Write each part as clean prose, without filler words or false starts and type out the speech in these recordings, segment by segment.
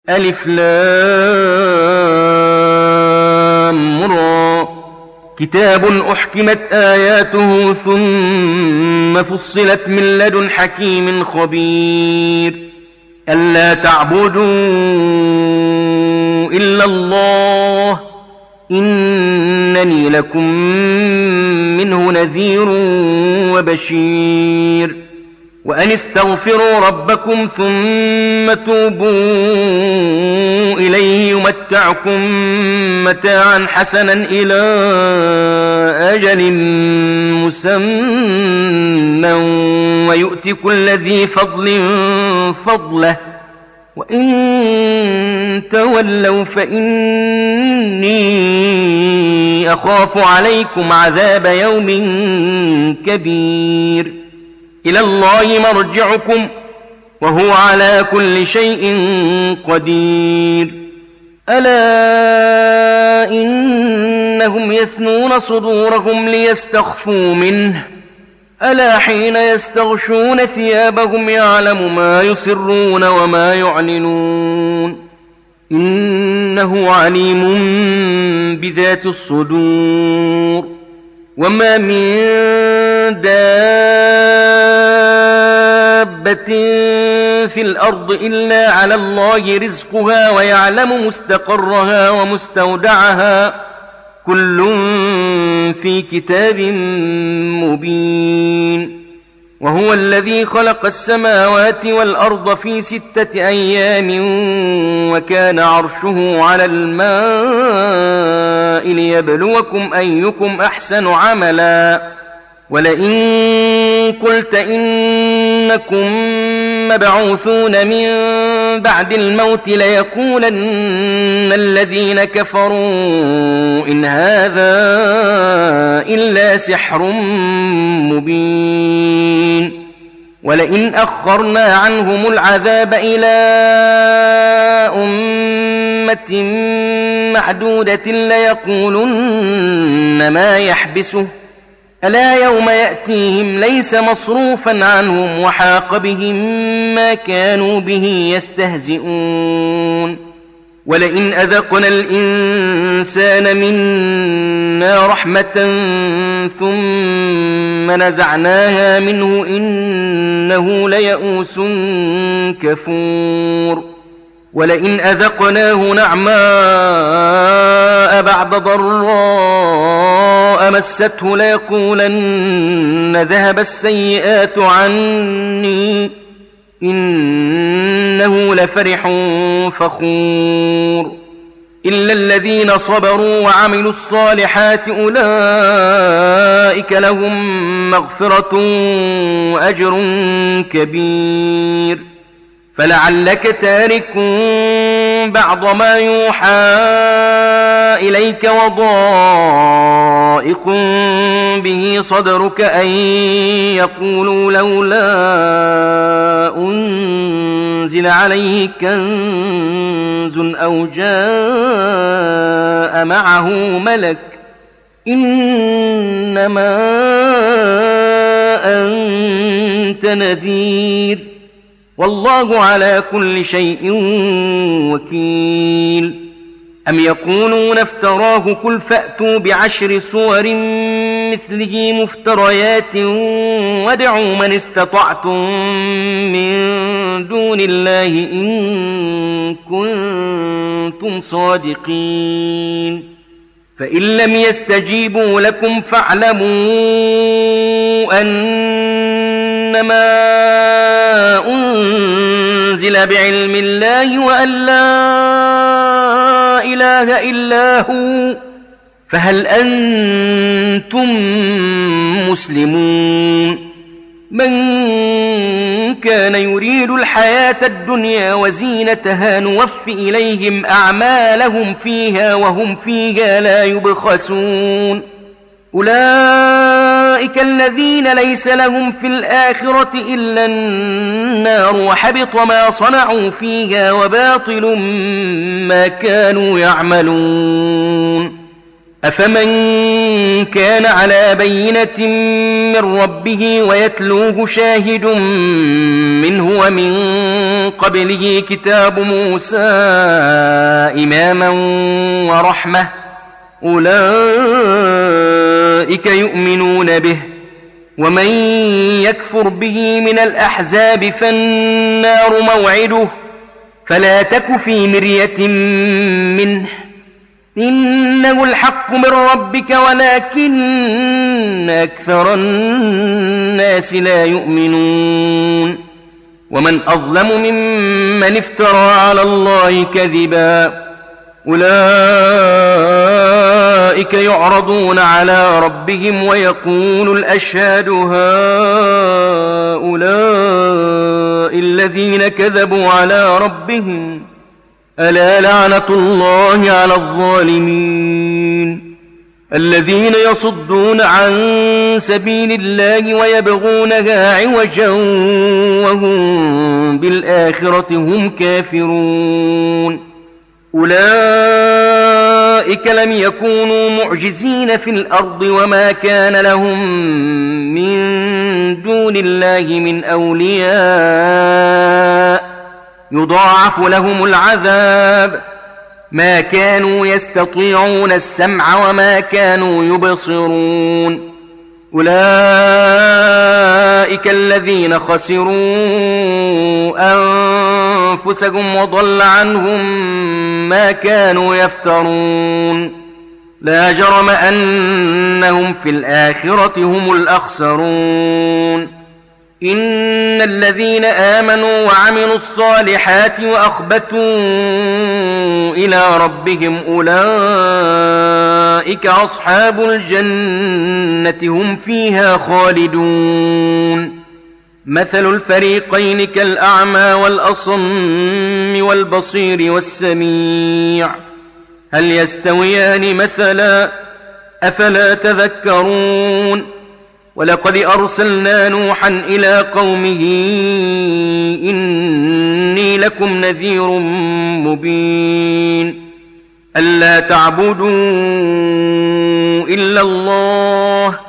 ألف لام را كتاب أحكمت آياته ثم فصلت من لدن حكيم خبير ألا تعبدوا إلا الله إنني لكم منه نذير وبشير وأن استغفروا ربكم ثم توبوا إليه يمتعكم متاعا حسنا إلى أجل مسمى ويؤت كل ذي فضل فضله وإن تولوا فإني أخاف عليكم عذاب يوم كبير إلى الله مرجعكم وهو على كل شيء قدير ألا إنهم يثنون صدورهم ليستخفوا منه ألا حين يستغشون ثيابهم يعلم ما يسرون وما يعلنون إنه عليم بذات الصدور وما من دابة في الأرض إلا على الله رزقها ويعلم مستقرها ومستودعها كل في كتاب مبين وهو الذي خلق السماوات والأرض في 6 أيام وكان عرشه على الماء ليبلوكم أيكم أحسن عملا ولئن قلت إنكم مبعوثون من بعد الموت ليقولن الذين كفروا إن هذا إلا سحر مبين ولئن أخرنا عنهم العذاب إلى أمة معدودة ليقولن ما يحبسه ألا يوم يأتيهم ليس مصروفا عنهم وحاق بهم ما كانوا به يستهزئون ولئن أذقنا الإنسان منا رحمة ثم نزعناها منه إنه ليئوس كفور ولئن أذقناه نعماء بعد ضراء مسته ليقولن ذهب السيئات عني إنه لفرح فخور إلا الذين صبروا وعملوا الصالحات أولئك لهم مغفرة وأجر كبير فلعلك تارك بعض ما يوحى إليك وضائق به صدرك أن يقولوا لولا أنزل عليه كنز أو جاء معه ملك إنما أنت نذير والله على كل شيء وكيل أم يقولون افتراه قل فأتوا ب10 صور مثله مفتريات وادعوا من استطعتم من دون الله إن كنتم صادقين فإن لم يستجيبوا لكم فاعلموا أنما أنزل بعلم الله وأن لا إله إلا هو فهل أنتم مسلمون من كان يريد الحياة الدنيا وزينتها نوفي إليهم أعمالهم فيها وهم فيها لا يبخسون أولئك الذين ليس لهم في الآخرة إلا النار وحبط ما صنعوا فيها وباطل ما كانوا يعملون أفمن كان على بينة من ربه ويتلوه شاهد منه ومن قبله كتاب موسى إماما ورحمة أولئك يؤمنون به ومن يكفر به من الأحزاب فالنار موعده فلا تك في مرية منه إنه الحق من ربك ولكن أكثر الناس لا يؤمنون ومن أظلم ممن افترى على الله كذبا أولئك يعرضون على ربهم ويقول الأشهاد هؤلاء الذين كذبوا على ربهم ألا لعنة الله على الظالمين الذين يصدون عن سبيل الله ويبغونها عوجا وهم بالآخرة هم كافرون أولئك لم يكونوا معجزين في الأرض وما كان لهم من دون الله من أولياء يضاعف لهم العذاب ما كانوا يستطيعون السمع وما كانوا يبصرون أولئك الذين خسروا أنفسهم وضل عنهم ما كانوا يفترون لا جرم أنهم في الآخرة هم الأخسرون إن الذين آمنوا وعملوا الصالحات وأخبتوا إلى ربهم أولئك أصحاب الجنة هم فيها خالدون مثل الفريقين كالأعمى والأصم والبصير والسميع هل يستويان مثلا أفلا تذكرون ولقد أرسلنا نوحا إلى قومه إني لكم نذير مبين ألا تعبدوا إلا الله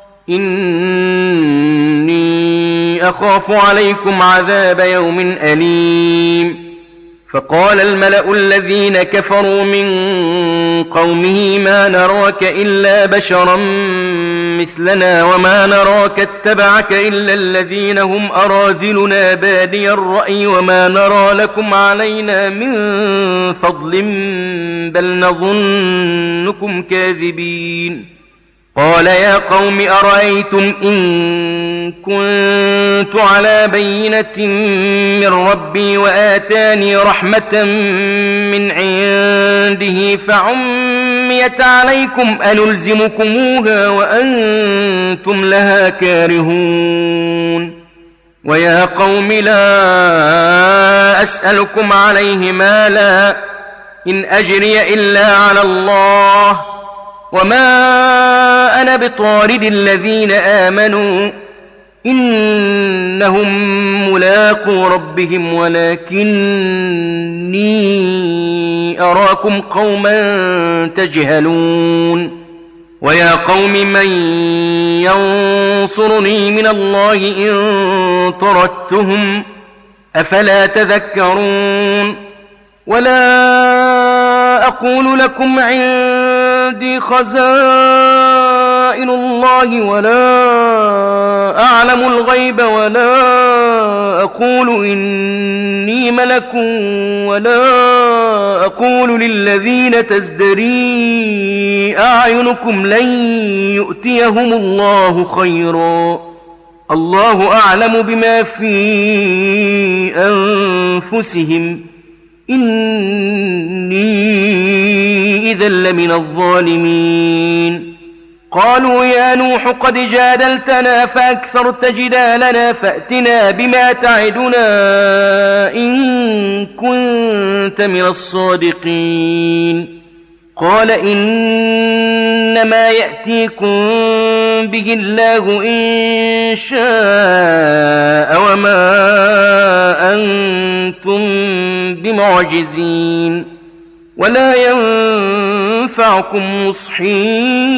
إني أخاف عليكم عذاب يوم أليم فقال الملأ الذين كفروا من قومه ما نراك إلا بشرا مثلنا وما نراك اتبعك إلا الذين هم أراذلنا بادي الرأي وما نرى لكم علينا من فضل بل نظنكم كاذبين قال يا قوم أرأيتم إن كنت على بينة من ربي وآتاني رحمة من عنده فعميت عليكم أنلزمكموها وأنتم لها كارهون ويا قوم لا أسألكم عليه مالا إن أجري إلا على الله وما أنا بطارد الذين آمنوا إنهم ملاقو ربهم ولكني أراكم قوما تجهلون ويا قوم من ينصرني من الله إن طردتهم أفلا تذكرون ولا أقول لكم عندي خزائن الله ولا أعلم الغيب ولا أقول إني ملك ولا أقول للذين تزدري أعينكم لن يؤتيهم الله خيرا الله أعلم بما في أنفسهم إني إذا لمن الظالمين قالوا يا نوح قد جادلتنا فأكثرت جدالنا فأتنا بما تعدنا إن كنت من الصادقين قال إنما يأتيكم به الله إن شاء وما أنتم بمعجزين ولا ينفعكم نصحي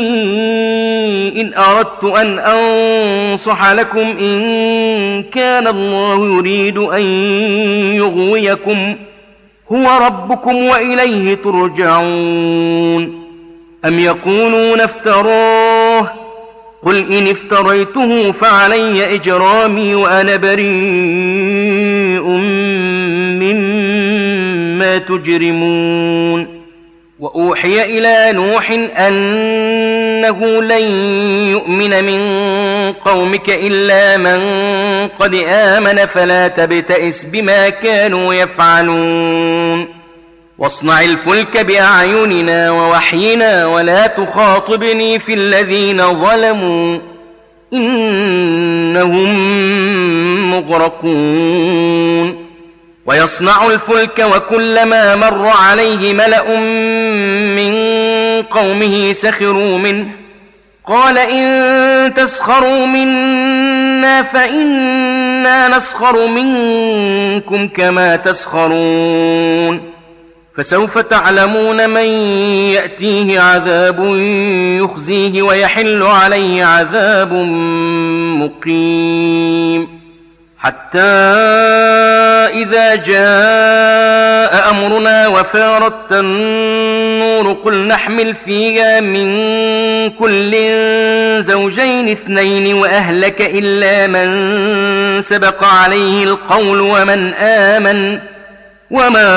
إن أردت أن أنصح لكم إن كان الله يريد أن يغويكم هو ربكم وإليه ترجعون. أم يقولون افتراه قل إن افتريته فعلي إجرامي وأنا بريء مما تجرمون. وأوحي إلى نوح أنه لن يؤمن من قومك إلا من قد آمن فلا تبتئس بما كانوا يفعلون. واصنع الفلك بأعيننا ووحينا ولا تخاطبني في الذين ظلموا إنهم مغرقون. ويصنع الفلك وكلما مر عليه ملأ من قومه سخروا منه قال إن تسخروا منا فإنا نسخر منكم كما تسخرون. فسوف تعلمون من يأتيه عذاب يخزيه ويحل عليه عذاب مقيم. حتى إذا جاء أمرنا وفارت النور قل نحمل فيها من كل زوجين اثنين وأهلك إلا من سبق عليه القول وما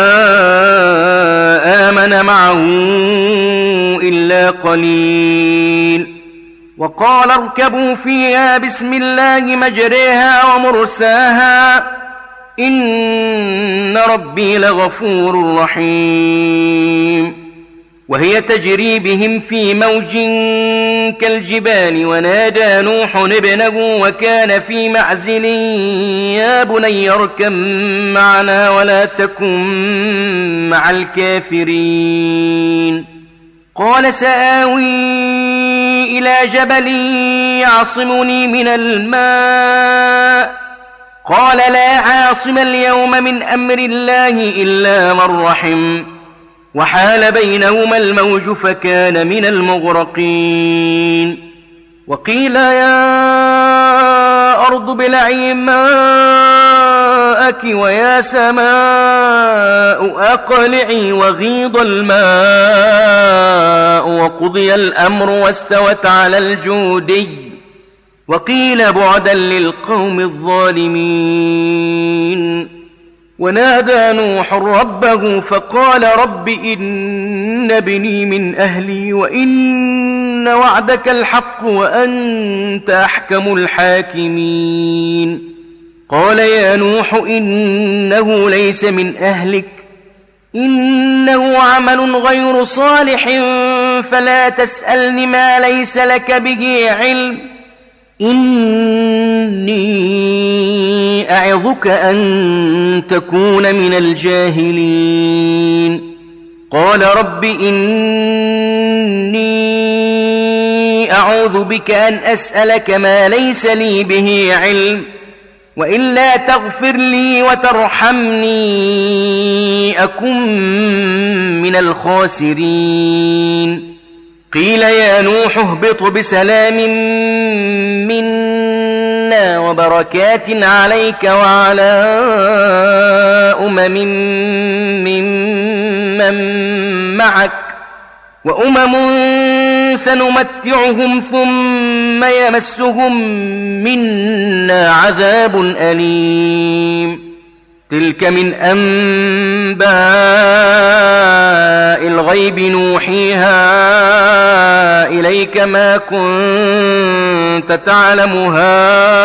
آمن معه إلا قليل. وقال اركبوا فيها بسم الله مجريها ومرساها إن ربي لغفور رحيم. وهي تجري بهم في موج كالجبال ونادى نوح ابنه وكان في معزل يا بني اركب معنا ولا تكن مع الكافرين. قال سآوي إلى جبل يعصمني من الماء قال لا عاصم اليوم من أمر الله إلا من رحم وحال بينهما الموج فكان من المغرقين. وقيل يا أرض ابلعي ماءك ويا سماء أقلعي وغيض الماء وقضي الأمر واستوت على الجودي وقيل بعدا للقوم الظالمين. ونادى نوح ربه فقال رب إن ابني من أهلي وإن وعدك الحق وأنت أحكم الحاكمين. قال يا نوح إنه ليس من أهلك إنه عمل غير صالح فلا تسألني ما ليس لك به علم إني أعظك أن تكون من الجاهلين. قال رب إني أعوذ بك أن أسألك ما ليس لي به علم وإلا تغفر لي وترحمني أكن من الخاسرين. قيل يا نوح اهبط بسلام منا وبركات عليك وعلى ممن معك وأمم سنمتعهم ثم يمسهم منا عذاب أليم. تلك من أنباء الغيب نوحيها إليك ما كنت تعلمها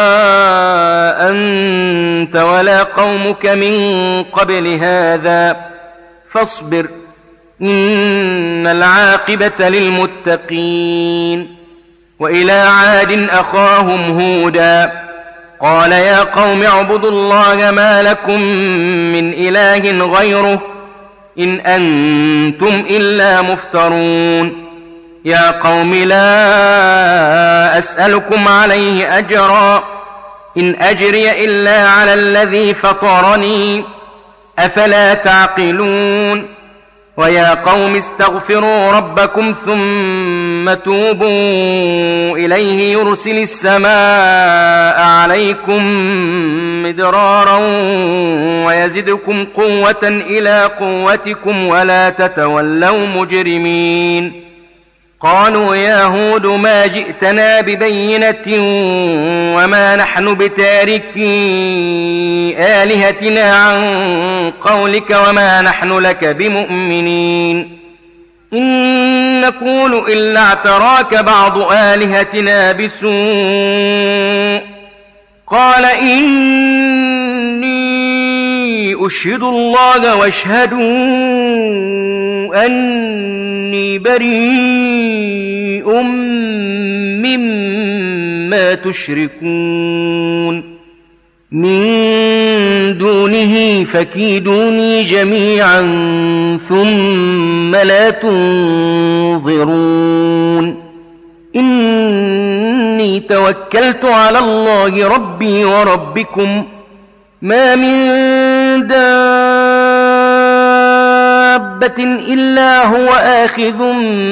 أنت ولا قومك من قبل هذا فاصبر إن العاقبة للمتقين. وإلى عاد أخاهم هودا قال يا قوم اعبدوا الله ما لكم من إله غيره إن أنتم إلا مفترون. يا قوم لا أسألكم عليه أجرا إن أجري إلا على الذي فطرني أفلا تعقلون. ويا قوم استغفروا ربكم ثم توبوا إليه يرسل السماء عليكم مدرارا ويزدكم قوة إلى قوتكم ولا تتولوا مجرمين. قالوا يا هود ما جئتنا ببينة وما نحن بتاركي آلهتنا عن قولك وما نحن لك بمؤمنين إن نقول إلا اعتراك بعض آلهتنا بسوء. قال إني أشهد الله واشهدوا أني بريء مما تشركون من دونه فكيدوني جميعا ثم لا تنظرون. إني توكلت على الله ربي وربكم ما من دابة إلا هو آخذ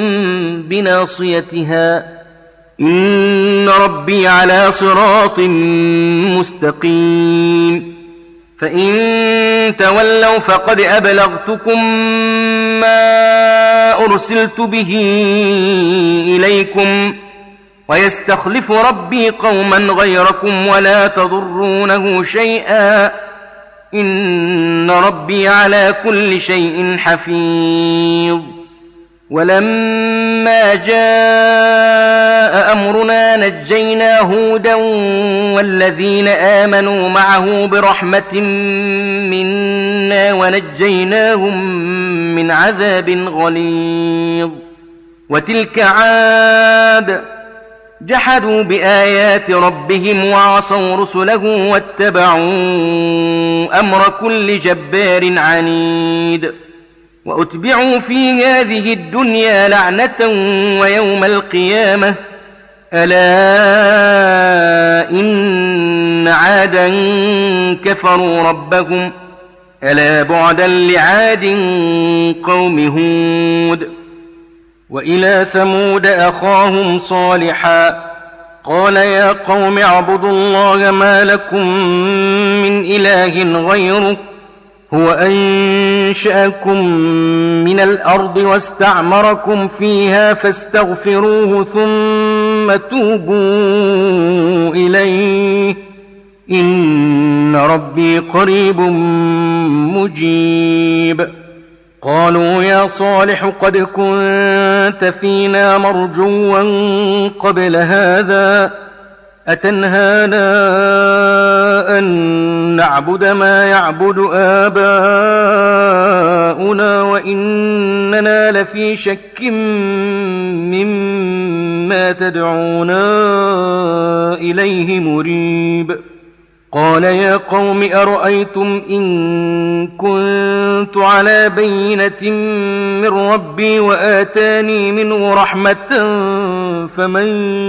بناصيتها إن ربي على صراط مستقيم. فإن تولوا فقد أبلغتكم ما أرسلت به إليكم ويستخلف ربي قوما غيركم ولا تضرونه شيئا إن ربي على كل شيء حفيظ. ولما جاء أمرنا نجينا هودا والذين آمنوا معه برحمة منا ونجيناهم من عذاب غليظ. وتلك عاد جحدوا بآيات ربهم وعصوا رسله واتبعوا أمر كل جبار عنيد. وأتبعوا في هذه الدنيا لعنة ويوم القيامة ألا إن عادا كفروا ربهم ألا بعدا لعاد قوم هود. وإلى ثمود أخاهم صالحا قال يا قوم اعبدوا الله ما لكم من إله غيره هو أنشأكم من الأرض واستعمركم فيها فاستغفروه ثم توبوا إليه إن ربي قريب مجيب. قالوا يا صالح قد كنت فينا مرجوا قبل هذا أتنهانا أن نعبد ما يعبد آباؤنا وإننا لفي شك مما تدعونا إليه مريب. قال يا قوم أرأيتم إن كنت على بينة من ربي وآتاني منه رحمة فمن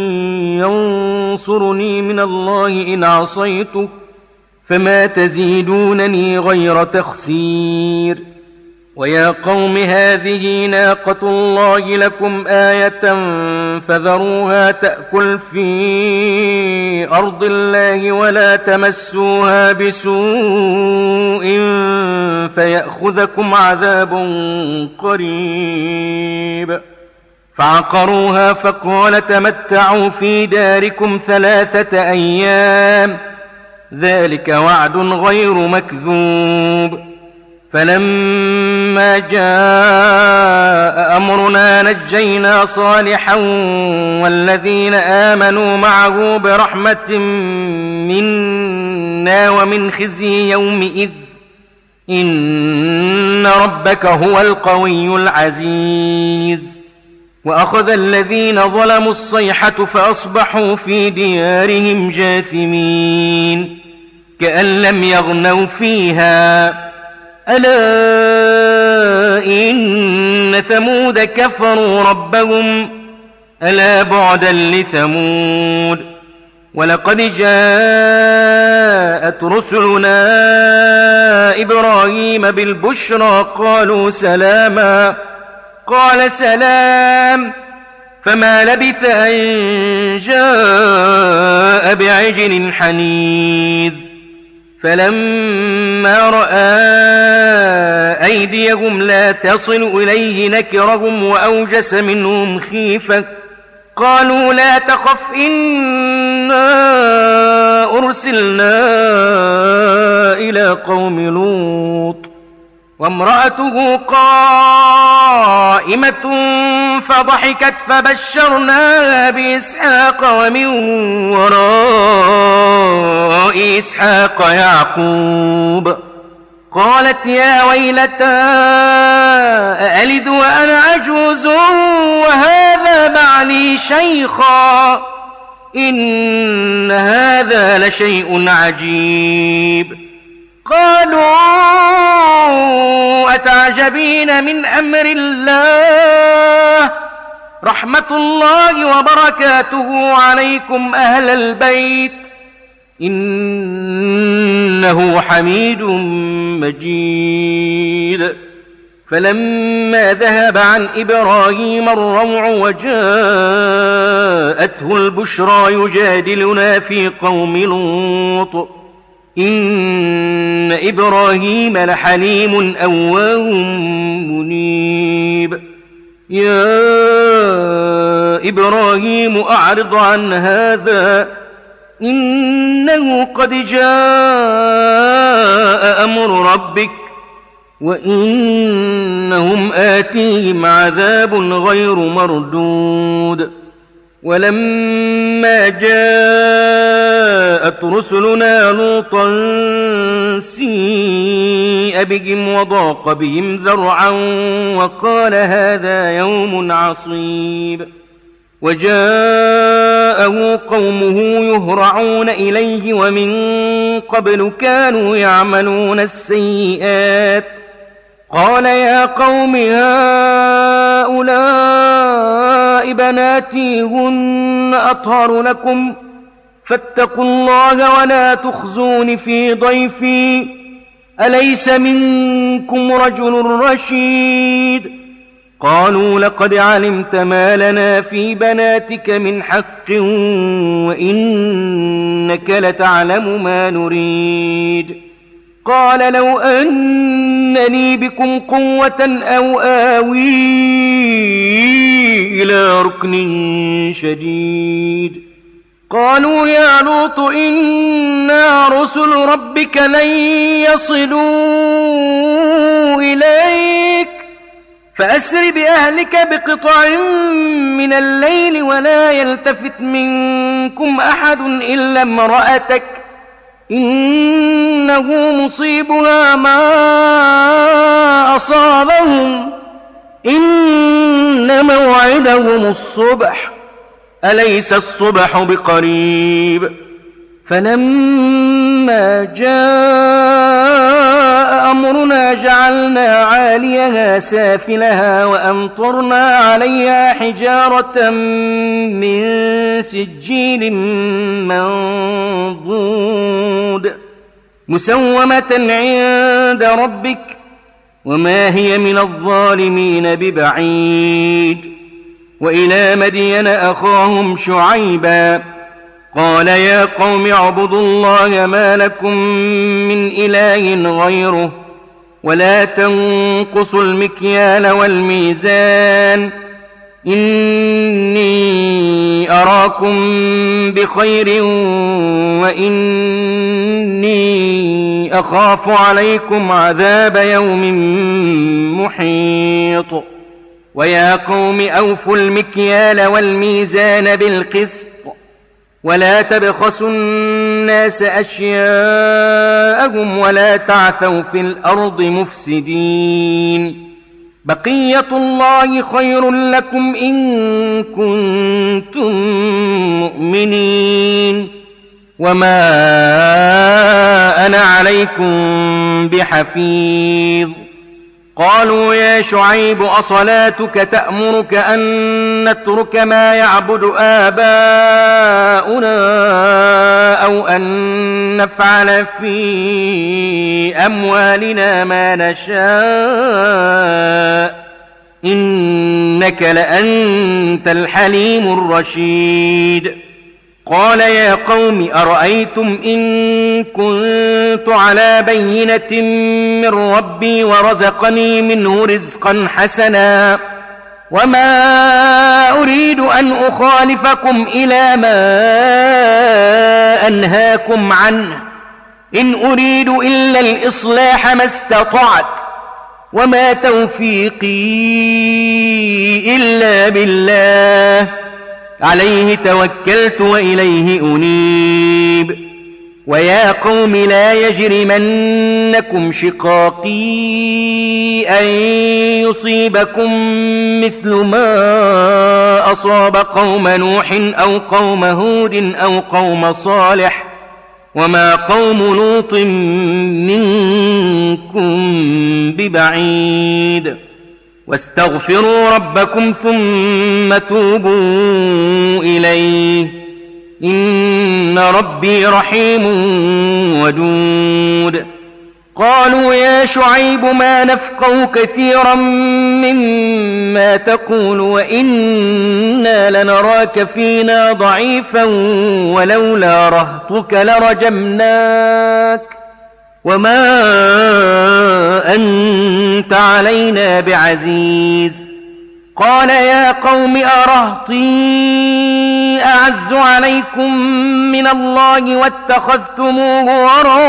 ينصرني من الله إن عصيته فما تزيدونني غير تخسير. ويا قوم هذه ناقة الله لكم آية فذروها تأكل في أرض الله ولا تمسوها بسوء فيأخذكم عذاب قريب. فعقروها فقال تمتعوا في داركم 3 أيام ذلك وعد غير مكذوب. فلما جاء أمرنا نجينا صالحا والذين آمنوا معه برحمة منا ومن خزي يومئذ إن ربك هو القوي العزيز. وأخذ الذين ظلموا الصيحة فأصبحوا في ديارهم جاثمين كأن لم يغنوا فيها ألا إن ثمود كفروا ربهم ألا بعدا لثمود. ولقد جاءت رسلنا إبراهيم بالبشرى قالوا سلاما قال سلام فما لبث أن جاء بعجل حنيذ فلما رأى أيديهم لا تصل إليه نكرهم وأوجس منهم خيفة قالوا لا تخف إنا أرسلنا إلى قوم لوط وامرأته قائمة فضحكت فبشرناها بإسحاق ومن وراء إسحاق يعقوب قالت يا ويلتى أألد وأنا عجوز وهذا بعلي شيخا إن هذا لشيء عجيب قالوا أتعجبين من أمر الله رحمة الله وبركاته عليكم أهل البيت إنه حميد مجيد فلما ذهب عن إبراهيم الروع وجاءته البشرى يجادلنا في قوم لوط إن إبراهيم لحليم أواه منيب يا إبراهيم أعرض عن هذا إنه قد جاء أمر ربك وإنهم آتيهم عذاب غير مردود ولما جاءت رسلنا لوطا سيء بهم وضاق بهم ذرعا وقال هذا يوم عصيب وجاءه قومه يهرعون إليه ومن قبل كانوا يعملون السيئات قال يا قوم هؤلاء بناتي هن أطهر لكم فاتقوا الله ولا تخزون في ضيفي أليس منكم رجل رشيد قالوا لقد علمت ما لنا في بناتك من حق وإنك لتعلم ما نريد قال لو أن لي بكم قوة أو آوي إلى ركن شديد قالوا يا لوط إنا رسل ربك لن يصلوا إليك فأسر بأهلك بقطع من الليل ولا يلتفت منكم أحد إلا امرأتك إنه مصيبها ما أصابهم إن موعدهم الصبح أليس الصبح بقريب فلما جاء أمرنا جعلنا عاليها سافلها وأمطرنا عليها حجارة من سجيل منضود مسومة عند ربك وما هي من الظالمين ببعيد وإلى مدين أخاهم شعيبا قال يا قوم اعبدوا الله ما لكم من إله غيره ولا تنقصوا المكيال والميزان إني أراكم بخير وإني أخاف عليكم عذاب يوم محيط ويا قوم أوفوا المكيال والميزان بالقسط ولا تبخسوا الناس أشياءهم ولا تعثوا في الأرض مفسدين بقية الله خير لكم إن كنتم مؤمنين وما أنا عليكم بحفيظ قالوا يا شعيب أصلاتك تأمرك أن نترك ما يعبد آباؤنا أو أن نفعل في أموالنا ما نشاء إنك لأنت الحليم الرشيد قال يا قوم أرأيتم إن كنت على بينة من ربي ورزقني منه رزقا حسنا وما أريد أن أخالفكم إلى ما أنهاكم عنه إن أريد إلا الإصلاح ما استطعت وما توفيقي إلا بالله عليه توكلت وإليه أنيب ويا قوم لا يجرمنكم شقاقي أن يصيبكم مثل ما أصاب قوم نوح أو قوم هود أو قوم صالح وما قوم لوط منكم ببعيد واستغفروا ربكم ثم توبوا إليه إن ربي رحيم ودود قالوا يا شعيب ما نفقه كثيرا مما تقول وإنا لنراك فينا ضعيفا ولولا رهطك لرجمناك وما أنت علينا بعزيز قال يا قوم أرهطي أعز عليكم من الله واتخذتموه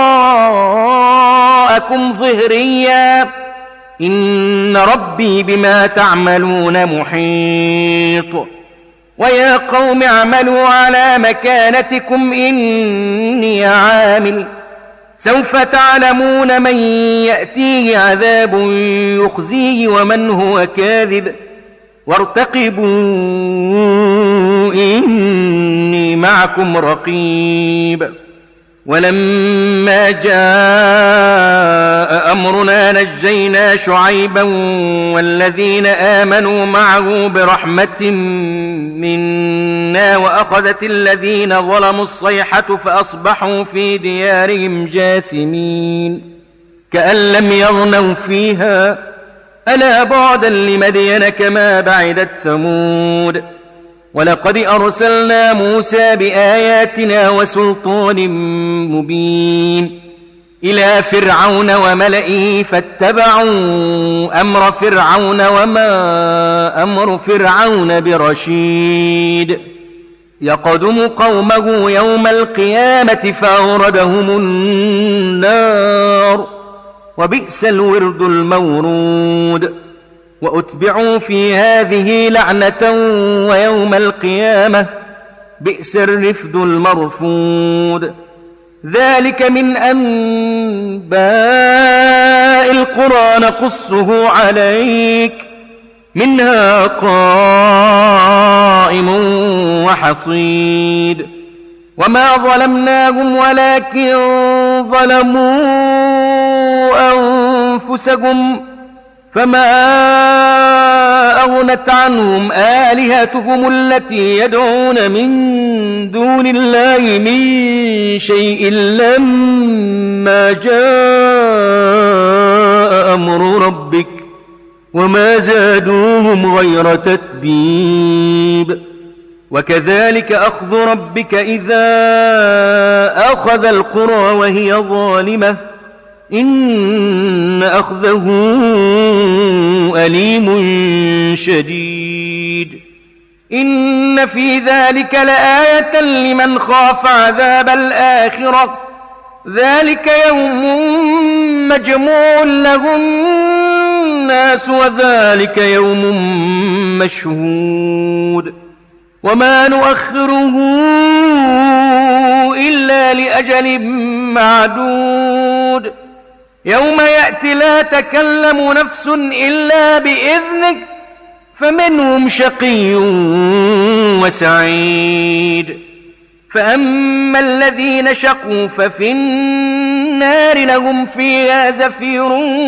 وراءكم ظهريا إن ربي بما تعملون محيط ويا قوم اعملوا على مكانتكم إني عامل سوف تعلمون من يأتيه عذاب يخزيه ومن هو كاذب وارتقبوا إني معكم رقيب ولما جاء أمرنا نجينا شعيبا والذين آمنوا معه برحمة منا وأخذت الذين ظلموا الصيحة فأصبحوا في ديارهم جاثمين كأن لم يغنوا فيها ألا بعدا لمدين كما بعدت ثمود ولقد أرسلنا موسى بآياتنا وسلطان مبين إلى فرعون وملئه فاتبعوا أمر فرعون وما أمر فرعون برشيد يقدم قومه يوم القيامة فأوردهم النار وبئس الورد المورود وأتبعوا في هذه لعنة ويوم القيامة بئس الرفد المرفود ذلك من أنباء القرى نقصه عليك منها قائم وحصيد وما ظلمناهم ولكن ظلموا أنفسهم فما أغنت عنهم آلهتهم التي يدعون من دون الله من شيء لما جاء أمر ربك وما زادوهم غير تتبيب وكذلك أخذ ربك إذا أخذ القرى وهي ظالمة إن أخذه أليم شديد إن في ذلك لآية لمن خاف عذاب الآخرة ذلك يوم مجموع له الناس وذلك يوم مشهود وما نؤخره إلا لأجل معدود يوم يأتي لا تكلم نفس إلا بإذنك فمنهم شقي وسعيد فأما الذين شقوا ففي النار النار لهم فيها زفير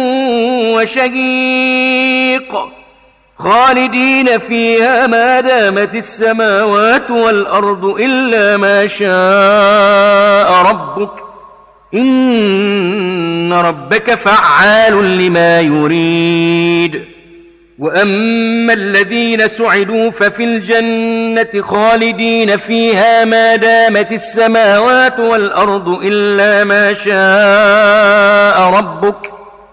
وشهيق خالدين فيها ما دامت السماوات والأرض إلا ما شاء ربك إن ربك فعال لما يريد. وأما الذين سعدوا ففي الجنة خالدين فيها ما دامت السماوات والأرض إلا ما شاء ربك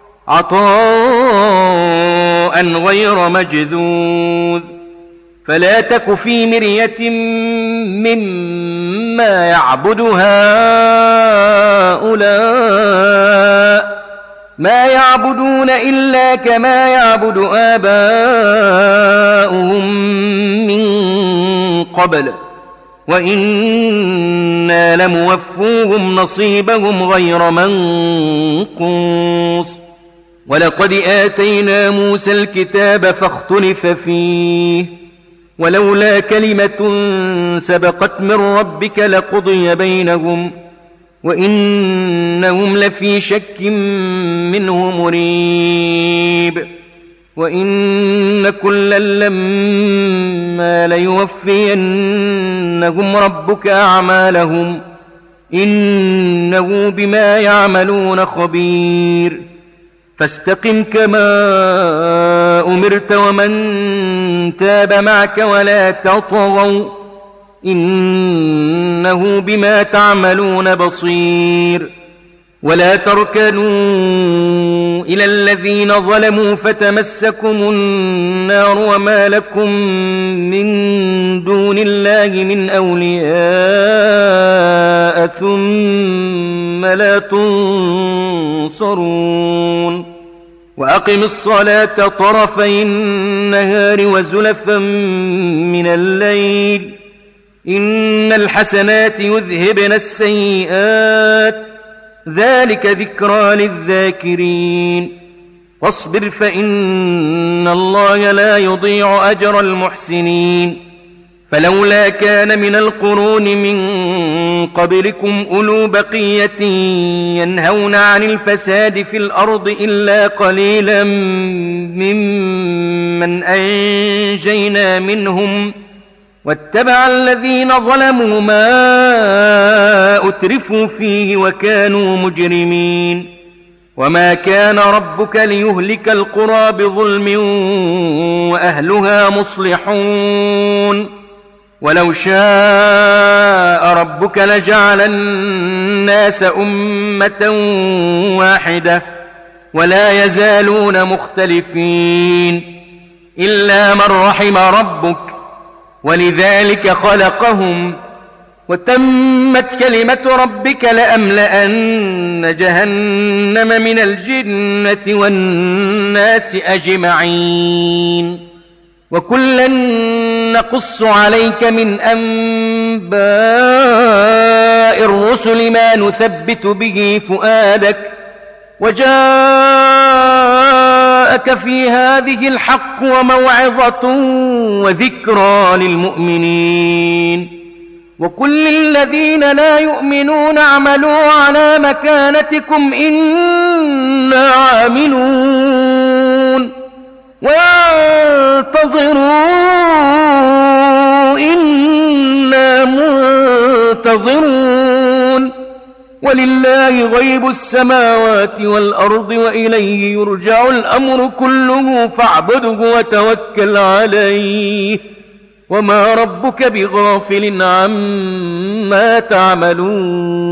عطاء غير مجذوذ. فلا تك في مرية مما يعبد هؤلاء ما يعبدون إلا كما يعبد آباؤهم من قبل وإنا لموفوهم نصيبهم غير منقوص. ولقد آتينا موسى الكتاب فاختلف فيه ولولا كلمة سبقت من ربك لقضي بينهم وإنهم لفي شك منه مريب. وإن كلا لما ليوفينهم ربك أعمالهم إنه بما يعملون خبير. فاستقم كما أمرت ومن تاب معك ولا تطغوا إنه بما تعملون بصير. ولا تركنوا إلى الذين ظلموا فتمسكم النار وما لكم من دون الله من أولياء ثم لا تنصرون. وأقم الصلاة طرفي النهار وزلفا من الليل إن الحسنات يذهبن السيئات ذلك ذكرى للذاكرين. واصبر فإن الله لا يضيع أجر المحسنين. فلولا كان من القرون من قبلكم أولو بقية ينهون عن الفساد في الأرض إلا قليلا ممن أنجينا منهم واتبع الذين ظلموا ما أترفوا فيه وكانوا مجرمين. وما كان ربك ليهلك القرى بظلم وأهلها مصلحون. ولو شاء ربك لجعل الناس أمة واحدة ولا يزالون مختلفين إلا من رحم ربك ولذلك خلقهم وتمت كلمة ربك لأملأن جهنم من الجنة والناس أجمعين. وكلا نقص عليك من أنباء الرسل ما نثبت به فؤادك وجاءك في هذه الحق وموعظة وذكرى للمؤمنين. وكل الذين لا يؤمنون اعملوا على مكانتكم إنا عاملون وانتظروا إنا منتظرون. ولله غيب السماوات والأرض وإليه يرجع الأمر كله فاعبده وتوكل عليه وما ربك بغافل عما تعملون.